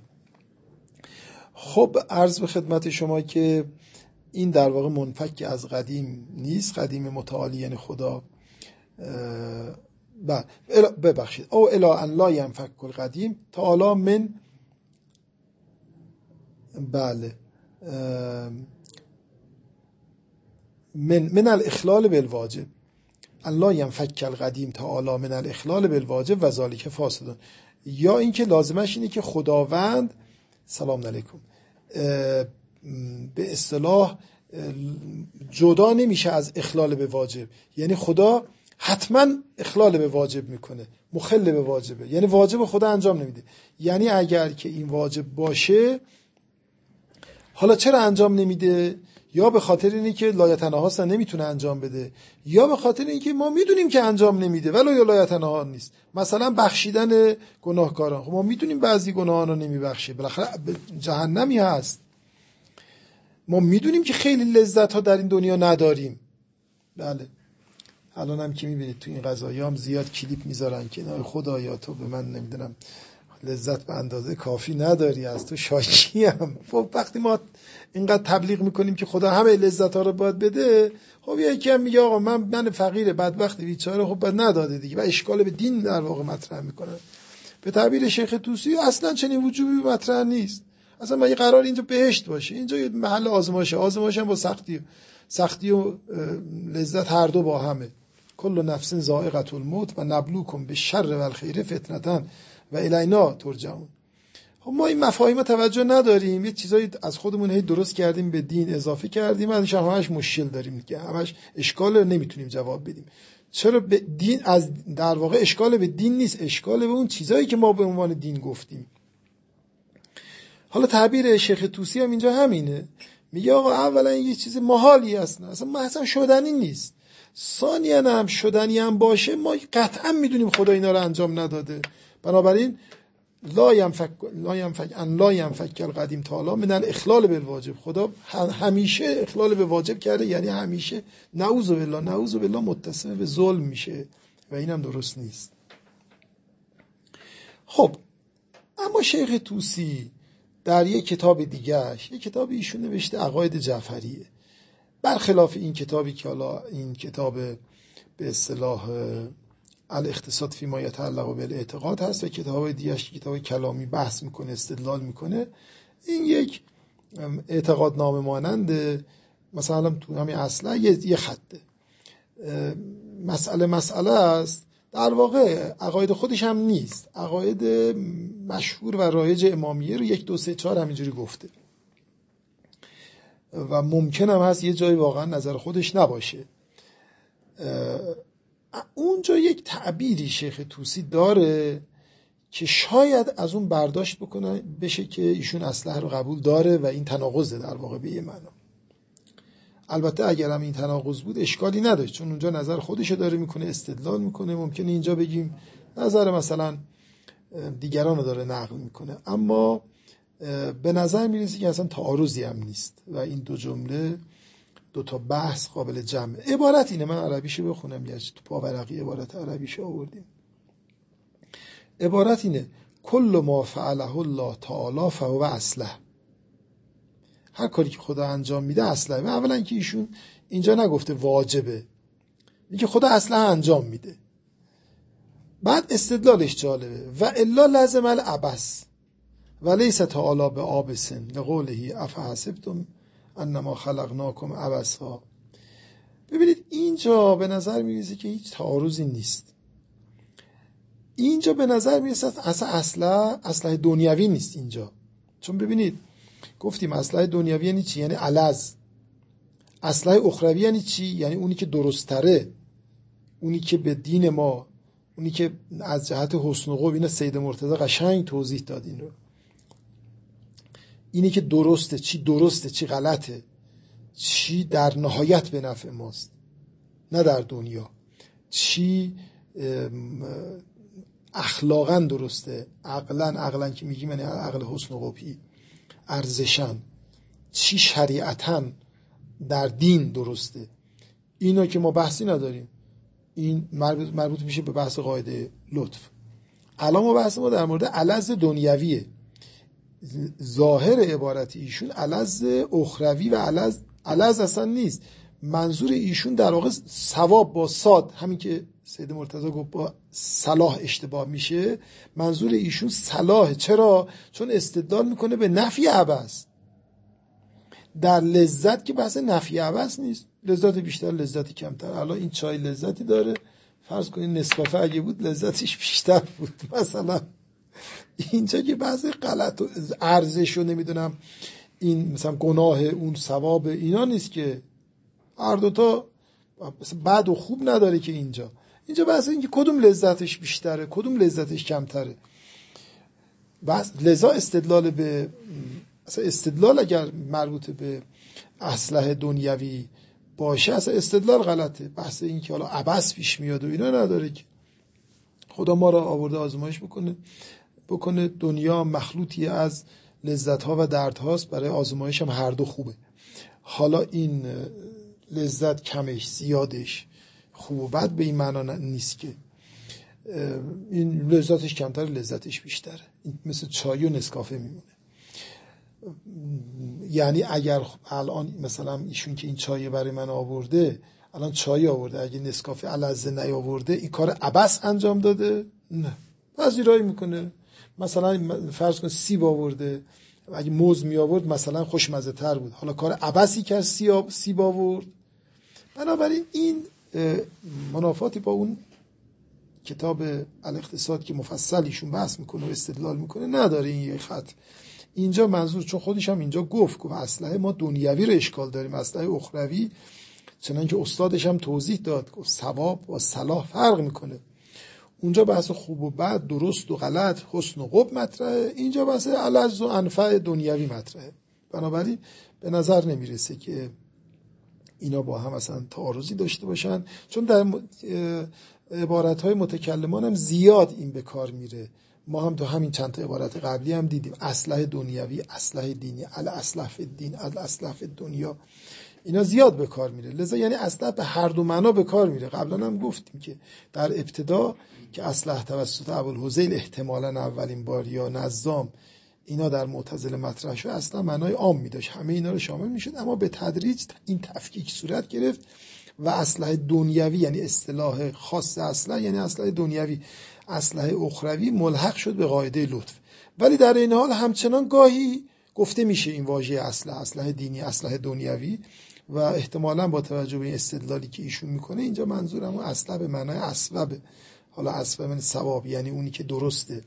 خب عرض به خدمت شما که این در واقع منفک از قدیم نیست، قدیم متعالی یعنی خدا. ببخشید، او الی ان لا ینفک القدیم تعالی من، بله، من من الاخلال بالواجب، الله ینفک القدیم تعالی من الاخلال بالواجب و ذالک فاسدون، یا اینکه لازمش اینه که خداوند سلام علیکم به اصطلاح جدا نمیشه از اخلال به واجب، یعنی خدا حتما اخلال به واجب میکنه، مخل به واجبه، یعنی واجب خدا انجام نمیده. یعنی اگر که این واجب باشه، حالا چرا انجام نمیده؟ یا به خاطر اینه که لایتناهاست نمیتونه انجام بده، یا به خاطر اینکه ما میدونیم که انجام نمیده ولی یا لایتناها نیست. مثلا بخشیدن گناهکاران، خب ما میدونیم بعضی گناهان رو نمیبخشه، بالاخره جهنمی هست. ما میدونیم که خیلی لذت ها در این دنیا نداریم. بله الان هم که میبینید تو این قضایی هم زیاد کلیپ میذارن که نه خدایا تو به من نمیدونم لذت به اندازه کافی نداری، از تو شاکیم. خب وقتی ما اینقدر تبلیغ میکنیم که خدا همه لذت ها رو باید بده، خب یکی هم میگه آقا من من فقیر بدبخت بیچاره، خب باید نداده دیگه، و اشکال به دین در واقع مطرح میکنن. به تعبیر شیخ طوسی اصلا چنین وجوبی مطرح نیست. اصلا مگه قرار اینجا بهشت باشه؟ اینجا یه محل آزمایشه، آزمایش هم با سختی سختی و لذت هر دو با همه. کل نفس ذائقة الموت و نبلوکم بالشر و الخیر فتنة و الینا ترجعون. خب ما این مفاهیم توجه نداریم، یه چیزایی از خودمون هی درست کردیم به دین اضافه کردیم، ازش همش مشکل داریم که همش اشکال نمیتونیم جواب بدیم. چرا به دین از در واقع اشکال به دین نیست، اشکال به اون چیزایی که ما به عنوان دین گفتیم. حالا تعبیر شیخ طوسی هم اینجا همینه، میگه آقا اولا یه چیز محالی هست، اصلا ما اصلا شدنی نیست. ثانیاً هم شدنی هم باشه ما قطعا میدونیم خدا اینا رو انجام نداده. بنابراین لا ینفک لا ینفک ان لا ینفک القدیم تعالی من الاخلال بالواجب، خدا همیشه اخلال به واجب کرده، یعنی همیشه نعوذ بالله نعوذ بالله متصم به ظلم میشه و اینم درست نیست. خب اما شیخ طوسی در یک کتاب دیگهش، یک کتاب ایشون نوشته عقاید جعفریه، برخلاف این کتابی که حالا این کتاب به اصطلاح الاقتصاد فی ما یتعلق بالاعتقاد هست و کتاب دیگهش کتاب کلامی بحث میکنه، استدلال میکنه، این یک اعتقاد نامه ماننده، مثلا تو همین اصله یه خطه مسئله مسئله است، در واقع عقاید خودش هم نیست، عقاید مشهور و رایج امامیه رو یک دو سه چهار همینجوری گفته و ممکن هم هست یه جایی واقعا نظر خودش نباشه. اونجا یک تعبیری شیخ طوسی داره که شاید از اون برداشت بکنه بشه که ایشون اصله رو قبول داره و این تناقضه در واقع به یه معنا. البته اگر هم این تناقض بود اشکالی نداشت، چون اونجا نظر خودشو داره میکنه، استدلال میکنه، ممکنه اینجا بگیم نظر مثلا دیگران رو داره نقل میکنه، اما به نظر میرسه که اصلا تعارضی هم نیست و این دو جمله دو تا بحث قابل جمع. عبارت اینه، من عربیشو بخونم، یا تو پاورقی عبارت عربیشو آوردیم. عبارت اینه: کل ما فعله الله تعالی فهو اصله. هر کاری که خدا انجام میده اصله. و اولا که ایشون اینجا نگفته واجبه، میگه خدا اصله انجام میده. بعد استدلالش جالبه: و الا لازم العبث و لیس تعالی به عابسن لقوله افحسبتم انما خلقناکم عبثا. ببینید اینجا به نظر میرسه که هیچ تعارضی نیست. اینجا به نظر میرسه اصلا اصلا اصله دنیوی نیست اینجا، چون ببینید گفتیم اصله دنیوی یعنی چی؟ یعنی الز. اصله اخروی یعنی چی؟ یعنی اونی که درستره، اونی که به دین ما، اونی که از جهت حسن و قبح، اینا سید مرتضی قشنگ توضیح داد این رو، اینی که درسته، چی درسته چی غلطه، چی در نهایت به نفع ماست نه در دنیا، چی اخلاقا درسته، عقلا عقلا که میگیم یعنی عقل حسن و قبحی، ارزشن، چی شریعتا در دین درسته. اینا که ما بحثی نداریم، این مربوط, مربوط میشه به بحث قاعده لطف. الان ما بحث ما در مورد الز دنیویه. ظاهر عبارت ایشون الز اخروی و الز الز اصلا نیست. منظور ایشون در واقع ثواب با صاد، همین که سید مرتضی گفت با صلاح اشتباه میشه، منظور ایشون صلاح. چرا؟ چون استدلال میکنه به نفی عبث. در لذت که بحث نفی عوض نیست، لذت بیشتر لذت کمتر. الان این چای لذتی داره، فرض کنید نسکافه اگه بود لذتش بیشتر بود مثلا. اینجا که بحث غلط و ارزش و نمیدونم این مثلا گناه اون ثواب اینا نیست که، هر دوتا بد و خوب نداره که. اینجا اینجا بحث این که کدوم لذتش بیشتره کدوم لذتش کمتره. بس لذا استدلال به اصلا استدلال اگر مربوط به اصلح دنیوی باشه اصلا استدلال غلطه. بحث این که حالا عبث پیش میاد و اینا نداره که. خدا ما را آورده آزمایش بکنه بکنه دنیا مخلوطی از لذت‌ها و دردهاست، برای آزمایش هم هر دو خوبه. حالا این لذت کمش زیادش خوب و بد به این معنا نیست که این لذتش کمتر لذتش بیشتره. این مثل چای و نسکافه میمونه. یعنی اگر الان مثلا ایشون که این چای برای من آورده الان چای آورده، اگه نسکافه الازه نیاورده این کار عبث انجام داده؟ نه، پذیرایی میکنه. مثلا فرض کن سیب آورده، اگه موز می آورد مثلا خوشمزه تر بود، حالا کار عبثی که سیب آورد. بنابراین این منافاتی با اون کتاب الاقتصاد که مفصل ایشون بحث میکنه و استدلال میکنه نداره. این یک خط اینجا منظور، چون خودش هم اینجا گفت که اصله ما دنیوی رو اشکال داریم، اصله اخروی چنانکه استادش هم توضیح داد که ثواب و صلاح فرق میکنه. اونجا بحث خوب و بد، درست و غلط، حسن و قبح مطرحه، اینجا بحث الذ و انفع دنیوی مطرحه. بنابراین به نظر نمیرسه که اینا با هم اصلا تعارضی داشته باشن، چون در عبارت‌های متکلمان هم زیاد این به کار میره. ما هم تو همین چند تا عبارت قبلی هم دیدیم اصلح دنیوی، اصلح دینی، الاصلح فی الدین، الاصلح فی الدنیا، اینا زیاد به کار میره. لذا یعنی اصلح به هر دو معنا به کار میره. قبلا هم گفتیم که در ابتدا که اصلح توسط ابوالهذیل احتمالاً اولین بار یا نظام اینا در معتزله مطرح شد، اصلا معنای عام میداشت، همه اینا رو شامل میشد. اما به تدریج این تفکیک صورت گرفت و اصلح دنیوی یعنی اصطلاح خاص اصلح یعنی اصلح دنیوی، اصلح اخروی ملحق شد به قاعده لطف. ولی در این حال همچنان گاهی گفته میشه این واژه اصلح، اصلح دینی، اصلح دنیوی، و احتمالاً با توجه به این استدلالی که ایشون میکنه اینجا منظورم اون اصلح به معنای اسباب، حالا اسباب من ثواب یعنی اونی که درسته،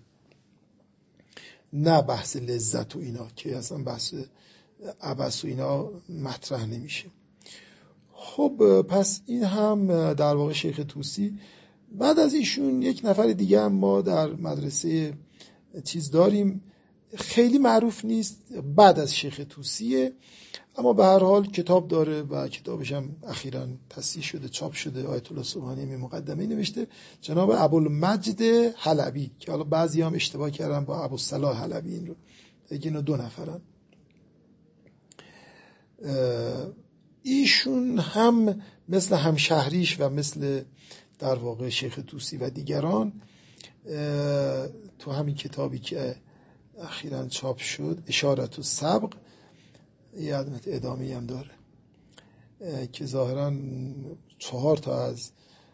نه بحث لذت و اینا که اصلا بحث عبث و اینا مطرح نمیشه. خب پس این هم در واقع شیخ طوسی. بعد از ایشون یک نفر دیگه هم ما در مدرسه چیز داریم، خیلی معروف نیست، بعد از شیخ طوسیه، اما به هر حال کتاب داره و کتابش هم اخیراً تصحیح شده، چاپ شده. آیت الله سبحانی می مقدمه نوشته، جناب ابوالمجد حلبی، که حالا بعضی هم اشتباه کردن با ابوالصلاح حلبی، این رو اینا دو نفرن. ایشون هم مثل همشهریش و مثل در واقع شیخ طوسی و دیگران تو همین کتابی که اخیراً چاپ شد اشارت و سبق یه عدمت ادامه‌ای هم داره که ظاهراً چهار تا از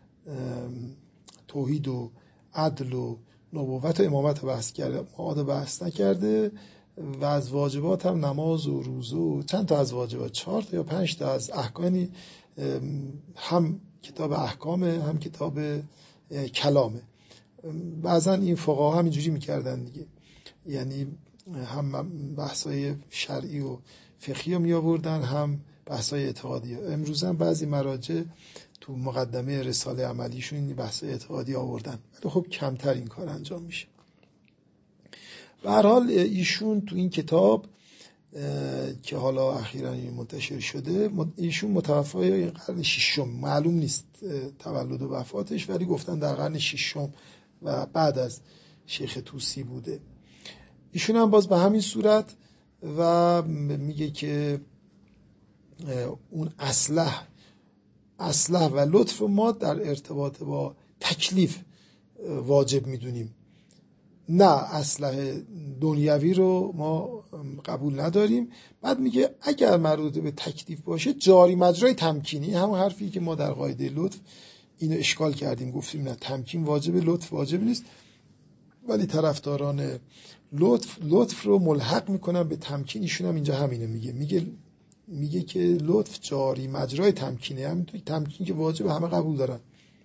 توحید و عدل و نبوت و امامت بحث کرده، معاد بحث نکرده، و از واجبات هم نماز و روزه و چند تا از واجبات، چهار تا یا پنج تا از احکامی، هم کتاب احکامه هم کتاب کلامه. بعضا این فقها هم اینجوری میکردن دیگه، یعنی هم بحثای شرعی و فقهی رو می آوردن هم بحثای اعتقادی. امروز هم بعضی مراجع تو مقدمه رساله عملیشون این بحثای اعتقادی آوردن، ولی خب کمتر این کار انجام میشه. به هر حال ایشون تو این کتاب که حالا اخیراً منتشر شده، ایشون متوفای قرن ششم، معلوم نیست تولد و وفاتش، ولی گفتن در قرن ششم و بعد از شیخ طوسی بوده. ایشون هم باز به همین صورت و میگه که اون اصلح اصلح و لطف ما در ارتباط با تکلیف واجب میدونیم، نه اصلح دنیوی رو ما قبول نداریم. بعد میگه اگر مربوط به تکلیف باشه جاری مجرای تمکینی، همون حرفی که ما در قاعده لطف اینو اشکال کردیم، گفتیم نه تمکین واجب، لطف واجب نیست، ولی طرفداران لطف لطف رو ملحق میکنن به تمکین. ایشون هم اینجا همینه میگه، میگه میگه که لطف جاری مجرای تمکینه، همینطور تمکین که واجب همه قبول دارن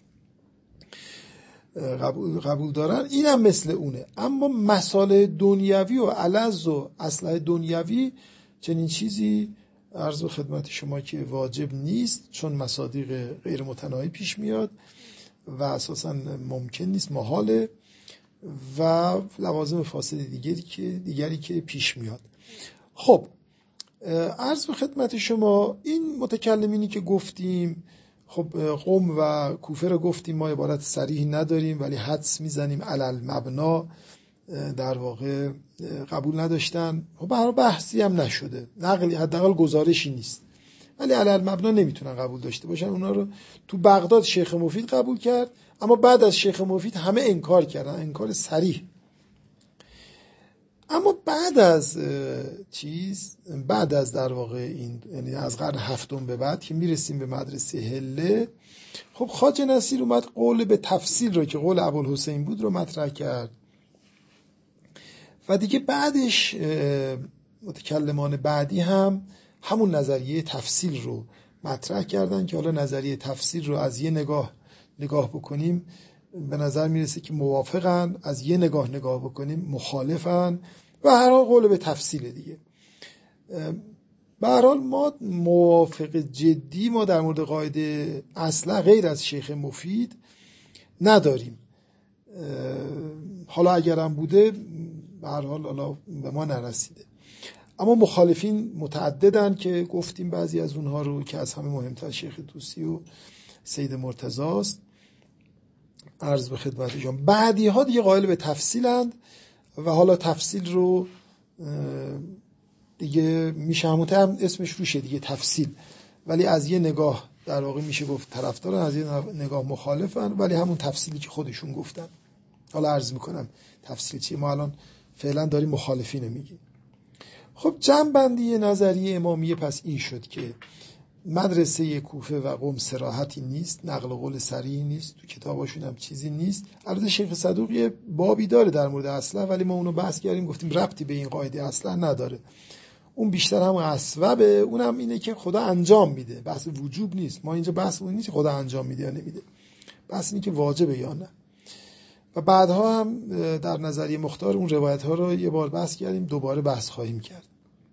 قبول, قبول دارن این هم مثل اونه. اما مسائل دنیوی و الذ و اصلح دنیوی چنین چیزی عرض خدمت شما که واجب نیست، چون مصادیق غیر متناهی پیش میاد و اساسا ممکن نیست، محاله، و لوازم فاسد دیگری که دیگری که پیش میاد. خب عرض خدمت شما این متکلمینی که گفتیم، خب قم و کوفه رو گفتیم ما عبارت صریح نداریم ولی حدس میزنیم علل مبنا در واقع قبول نداشتن. خب برای بحثی هم نشده، نقلی حداقل گزارشی نیست، ولی علل مبنا نمیتونن قبول داشته باشن. اونا رو تو بغداد شیخ مفید قبول کرد، اما بعد از شیخ مفید همه انکار کردن، انکار صریح. اما بعد از چیز بعد از در واقع این یعنی از قرن هفتم به بعد که میرسیم به مدرسه هله، خب خواجه نصیر اومد قول به تفصیل رو که قول ابوالحسین بود رو مطرح کرد و دیگه بعدش متکلمان بعدی هم همون نظریه تفصیل رو مطرح کردن که حالا نظریه تفصیل رو از یه نگاه نگاه بکنیم به نظر میرسه که موافقن، از یه نگاه نگاه بکنیم مخالفن، و هر حال قول به تفصیل دیگه. به هر حال ما موافق جدی ما در مورد قاعده اصلا غیر از شیخ مفید نداریم. حالا اگرم بوده به هر حال حالا به ما نرسیده. اما مخالفین متعددن که گفتیم بعضی از اونها رو که از همه مهمتر شیخ طوسی و سید مرتضی است، عرض به خدمتشون. بعدی ها دیگه قائل به تفصیلند و حالا تفصیل رو دیگه میشه همونطور هم اسمش روشه دیگه تفصیل، ولی از یه نگاه در واقع میشه گفت طرفدارن، از یه نگاه مخالفن، ولی همون تفصیلی که خودشون گفتن. حالا عرض میکنم تفصیل چیه، ما الان فعلا داریم مخالفین میگیم. خب جمع‌بندی نظریه امامیه پس این شد که مدرسه کوفه و قم صراحتی نیست، نقل قول صریحی نیست، تو کتاباشون هم چیزی نیست. البته شیخ صدوق یه بابی داره در مورد اصلا، ولی ما اونو بحث کردیم گفتیم ربطی به این قاعده اصلا نداره. اون بیشتر هم اسبابه، اونم اینه که خدا انجام میده، بحث وجوب نیست. ما اینجا بحث اون نیست که خدا انجام میده یا نمیده، بحث اینه که واجبه یا نه. و بعدها هم در نظریه مختار اون روایت ها رو یه بار بحث کردیم، دوباره بحث خواهیم کرد.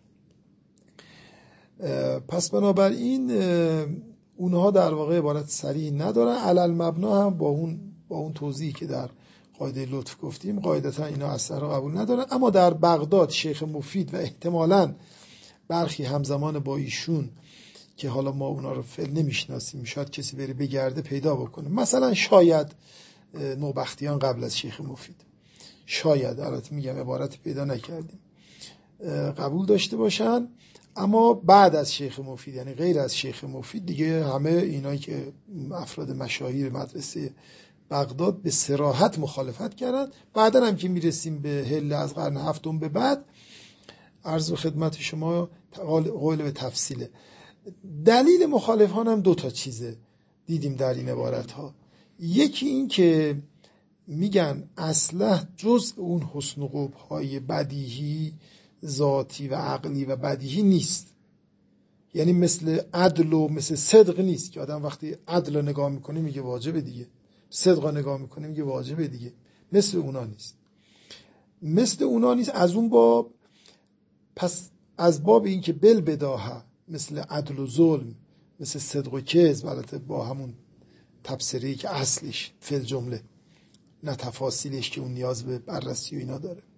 پس بنابراین اونها در واقع عبارت صریح ندارن. علل مبنا هم با اون با اون توضیحی که در قاعده لطف گفتیم قاعدتا اینا اثر رو قبول ندارن. اما در بغداد شیخ مفید و احتمالاً برخی همزمان با ایشون که حالا ما اونا رو فعلا نمیشناسیم، شاید کسی بره بگرده پیدا بکنه، مثلا شاید نوبختیان قبل از شیخ مفید، شاید، البته میگم عبارت پیدا نکردیم، قبول داشته باشن. اما بعد از شیخ مفید یعنی غیر از شیخ مفید دیگه همه اینایی که افراد مشاهیر مدرسه بغداد به صراحت مخالفت کردن. بعدا هم که میرسیم به هله از قرن هفتم به بعد، عرض به خدمت شما قول به تفصیله. دلیل مخالفان هم دو تا چیزه دیدیم در این عبارت ها. یکی این که میگن اصلا جزء اون حسن و قبح های بدیهی ذاتی و عقلی و بدیهی نیست، یعنی مثل عدل و مثل صدق نیست که آدم وقتی عدل رو نگاه میکنه میگه واجبه دیگه، صدق رو نگاه میکنه میگه واجبه دیگه، مثل اونا نیست، مثل اونا نیست. از اون باب، پس از باب این که بل بداهه مثل عدل و ظلم، مثل صدق و کذب، البته با همون تبصره‌ای که اصلش فل جمله نه تفاصیلش که اون نیاز به بررسی و اینا داره،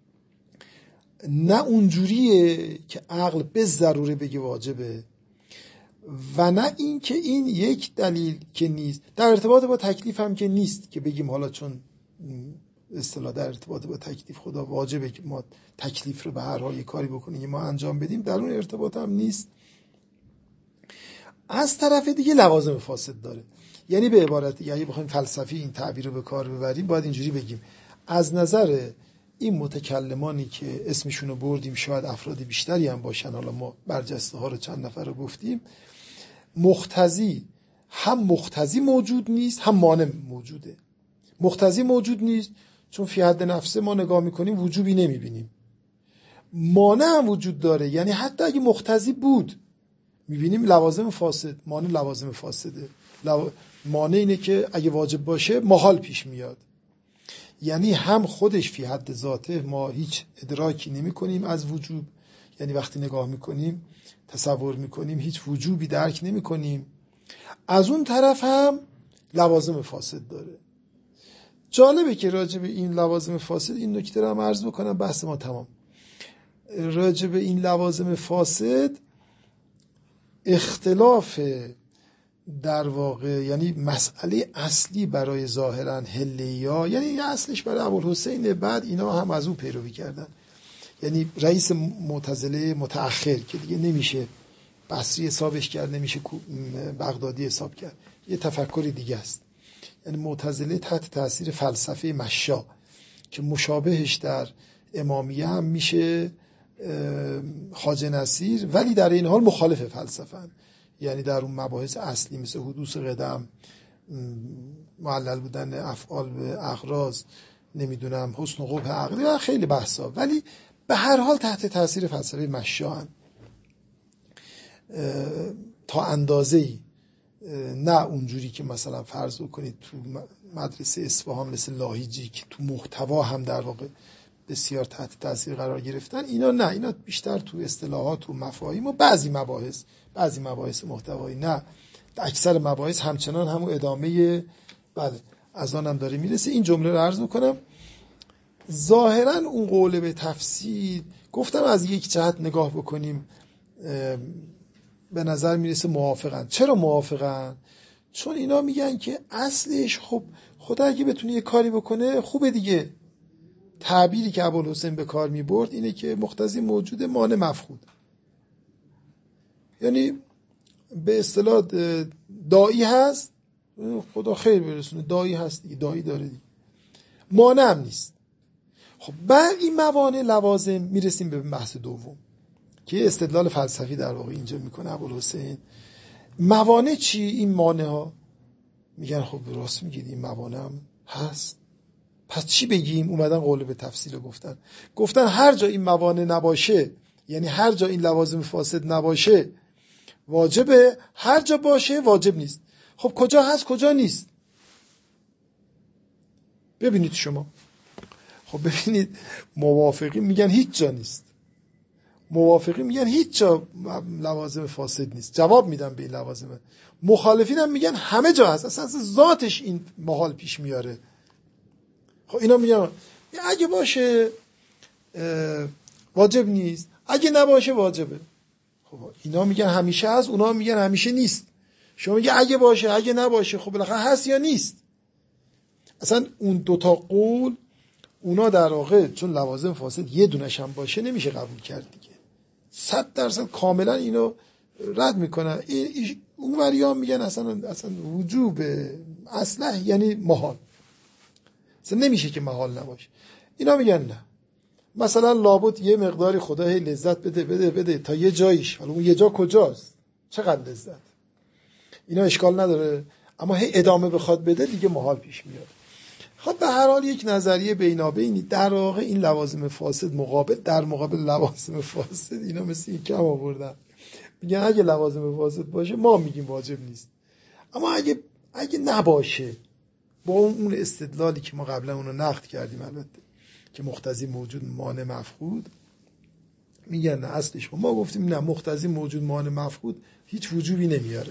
نه اونجوریه که عقل به ضروره بگه واجبه، و نه این که این یک دلیل که نیست در ارتباط با تکلیف هم که نیست که بگیم حالا چون اصطلاح در ارتباط با تکلیف خدا واجبه که ما تکلیف رو به هر حال یک کاری بکنیم که ما انجام بدیم، در اون ارتباط هم نیست. از طرف دیگه لوازم فاسد داره. یعنی به عبارت دیگه اگه بخوایم فلسفی این تعبیر رو به کار ببریم باید اینجوری بگیم: از نظر این متکلمانی که اسمشون رو بردیم، شاید افراد بیشتری هم باشن، حالا ما برجسته ها رو چند نفر رو گفتیم، مقتضی هم مقتضی موجود نیست هم مانع موجوده. مقتضی موجود نیست چون فی حد نفسه ما نگاه میکنیم وجوبی نمیبینیم. مانع هم وجود داره، یعنی حتی اگه مقتضی بود میبینیم لوازم فاسد، مانع لوازم فاسده. لو... مانع اینه که اگه واجب باشه محال پیش میاد، یعنی هم خودش فی حد ذاته ما هیچ ادراکی نمی کنیم از وجوب، یعنی وقتی نگاه میکنیم تصور میکنیم هیچ وجوبی درک نمی کنیم، از اون طرف هم لوازم فاسد داره. جالبه که راجع به این لوازم فاسد این نکته رو هم عرض بکنم، بحث ما تمام. راجع به این لوازم فاسد اختلاف در واقع، یعنی مسئله اصلی برای ظاهرا حلیه‌ها، یعنی اصلش برای ابوالحسین، بعد اینا هم از اون پیروی کردن، یعنی رئیس معتزله متأخر که دیگه نمیشه بصری حسابش کرد، نمیشه بغدادی حساب کرد، یه تفکری دیگه است. یعنی معتزله تحت تاثیر فلسفه مشا که مشابهش در امامیه هم میشه خواجه نصیر، ولی در این حال مخالف فلسفه‌اند، یعنی در اون مباحث اصلی مثل حدوث قدم، معلل بودن افعال به اغراض، نمیدونم حسن و قبح عقلی، خیلی بحثا، ولی به هر حال تحت تاثیر فلسفه مشاهن تا اندازه‌ای، نه اونجوری که مثلا فرض کنید تو مدرسه اصفهان مثل لاهیجی که تو محتوا هم در واقع بسیار تحت تاثیر قرار گرفتن، اینا نه، اینا بیشتر تو اصطلاحات و مفاهیم و بعضی مباحث بعضی مباحث محتوایی، نه اکثر مباحث همچنان همون ادامه، بله از آن هم داره میرسه. این جمله رو عرض میکنم. ظاهرا اون قول به تفسیر گفتم از یک جهت نگاه بکنیم به نظر میرسه موافقن. چرا موافقن؟ چون اینا میگن که اصلش خب خدا اگه بتونه یه کاری بکنه خوبه دیگه. تعبیری که ابوالحسین به کار میبرد اینه که مقتضی موجود مانع مفقود، یعنی به اصطلاح داعی هست، خدا خیر برسونه، داعی هست دیگه، داعی داره دیگه، مانع هم نیست. خب بعد این موانع لوازم میرسیم به بحث دوم که استدلال فلسفی در واقع اینجا میکنه ابوالحسین. موانع چی؟ این مانع ها میگن خب راست میگید این موانع هم هست، پس چی بگیم؟ اومدن قول به تفصیل گفتن گفتن هر جا این موانع نباشه، یعنی هر جا این لوازم فاسد نباشه واجبه، هر جا باشه واجب نیست. خب کجا هست کجا نیست؟ ببینید شما، خب ببینید موافقی میگن هیچ جا نیست، موافقی میگن هیچ جا لوازم فاسد نیست، جواب میدن به این لوازم. مخالفین هم میگن همه جا هست، اصلا ذاتش این محال پیش میاره. خب اینا میگن اگه باشه واجب نیست، اگه نباشه واجبه. خب اینا میگن همیشه هست، اونا میگن همیشه نیست. شما میگه اگه باشه اگه نباشه، خب بالاخره هست یا نیست؟ اصلا اون دوتا قول اونا در واقع چون لوازم فاسد یه دونش هم باشه نمیشه قبول کرد دیگه، صد درصد کاملا اینو رد میکنن. این اون وریام میگن اصلا اصلا وجوب اصلا یعنی محال، اصلا نمیشه که محال نباشه. اینا میگن نه، مثلا لابد یه مقداری خدا هی لذت بده بده بده تا یه جاییش، حالا اون یه جا کجاست، چقدر لذت، اینا اشکال نداره، اما هی ادامه بخواد بده دیگه محال پیش میاد. خب به هر حال یک نظریه بینابینی در واقع این لوازم فاسد مقابل در مقابل لوازم فاسد، اینا مثل این کم آوردن، میگن اگه لوازم فاسد باشه ما میگیم واجب نیست، اما اگه اگه نباشه با اون استدلالی که ما قبلا اونو نقد کردیم البته که مقتضی موجود مانع مفقود، میگن نه اصلش ما گفتیم نه، مقتضی موجود مانع مفقود هیچ وجوبی نمیاره.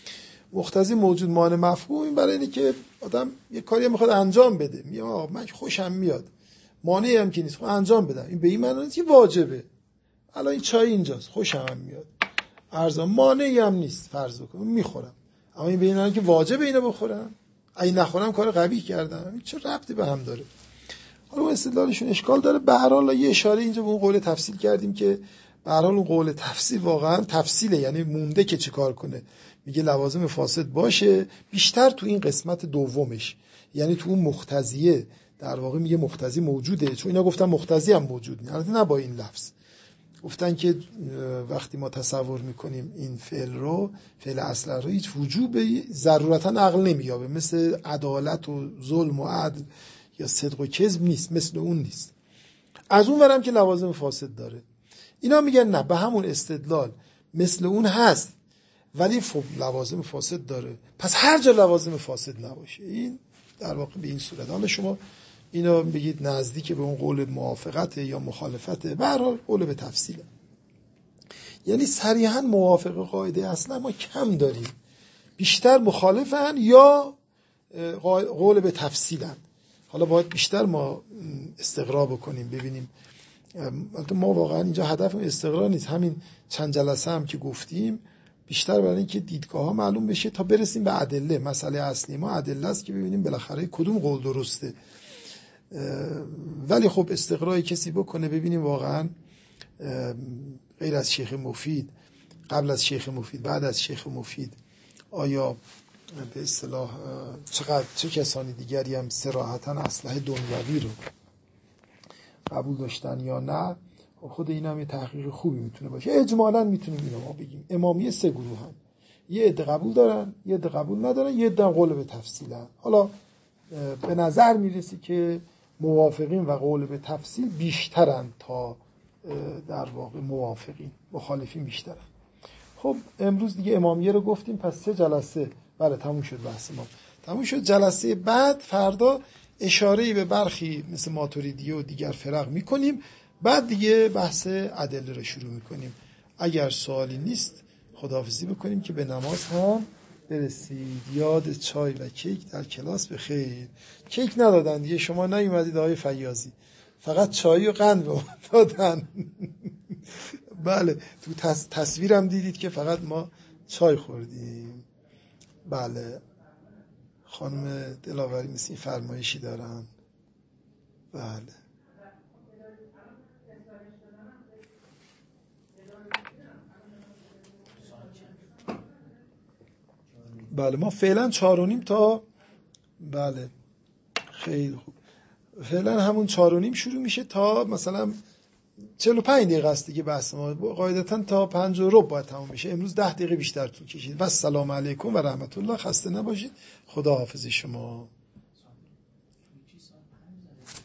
مقتضی موجود مانع مفقود این برای اینه که آدم یه کاری میخواد انجام بده، میگه آقا من خوشم میاد، مانعی هم که نیست خب انجام بدم، این به این معنی نیست که واجبه. الان این چای اینجاست خوشم هم میاد، ارزان مانعی هم نیست، فرض بکنم میخورم، اما این به این معنی که واجبه اینو بخورم، اگه نخورم کار قبیح کردم، این چه ربطی به هم داره؟ حالا اون استدلالشون اشکال داره. به هر حال یه اشاره اینجا به اون قول تفصیل کردیم که به هر حال اون قول تفصیل واقعا تفصیله، یعنی مونده که چه کار کنه. میگه لوازم فاسد باشه بیشتر تو این قسمت دومش، یعنی تو اون مقتضیه در واقع میگه مقتضی موجوده، چون اینا گفتن مقتضی هم موجود نیست، البته نه با این لفظ، گفتن که وقتی ما تصور میکنیم این فعل رو، فعل اصل رو، هیچ وجوب ضرورتا عقل نمییابه، مثل عدالت و ظلم و عدل یا صدق و کذب نیست، مثل اون نیست. از اون ورم که لوازم فاسد داره، اینا میگن نه، به همون استدلال مثل اون هست ولی خب لوازم فاسد داره، پس هر جا لوازم فاسد نباشه. این در واقع به این صورت. حالا شما اینو بگید نزدیک به اون قول موافقت یا مخالفت، به هر حال قول به تفصیله. یعنی صریحا موافق قاعده اصلا ما کم داریم، بیشتر مخالفن یا قول به تفصیلن. حالا باید بیشتر ما استقرا بکنیم ببینیم. ما واقعا اینجا هدف استقرا نیست، همین چند جلسه هم که گفتیم بیشتر برای اینکه دیدگاه ها معلوم بشه تا برسیم به ادله. مسئله اصلی ما ادله است که ببینیم بالاخره کدوم قول درسته. ولی خب استقرای کسی بکنه ببینیم واقعا غیر از شیخ مفید، قبل از شیخ مفید، بعد از شیخ مفید، آیا به اصطلاح چقدر چه کسانی دیگری هم صراحتاً اسلحه دنیوی رو قبول داشتن یا نه. خود این هم یه تحقیق خوبی میتونه باشه. اجمالاً میتونیم اینو ما بگیم امامیه سه گروه هم، یه عده قبول دارن، یه عده قبول ندارن، یه عده قول به تفصیلن. حالا به نظر میرسی که موافقین و قول به تفصیل بیشترن تا در واقع موافقین، مخالفین بیشترن. خب امروز دیگه امامیه رو گفتیم، پس سه جلسه بله تموم شد بحث ما، تموم شد. جلسه بعد فردا اشاره‌ای به برخی مثل ماتوریدیه و دیگر فرق میکنیم، بعد دیگه بحث ادله رو شروع میکنیم. اگر سوالی نیست خداحافظی بکنیم که به نماز هم برسید. یاد چای و کیک در کلاس به خیر. کیک ندادن دیگه، شما نیومدید آقای فیاضی، فقط چای و قند به ما دادن. بله تو تص... تصویرم دیدید که فقط ما چای خوردیم. بله خانم دلاوری مثل این فرمایشی دارن. بله بله ما فعلا چهار و نیم تا بله خیلی خوب، فعلا همون چهار و نیم شروع میشه تا مثلا چهل و پنج دقیقه است دیگه بحث ما، قاعدتا تا پنج و ربع باید تموم بشه. امروز ده دقیقه بیشتر طول کشید. و السلام علیکم و رحمت الله. خسته نباشید. خدا حافظ شما.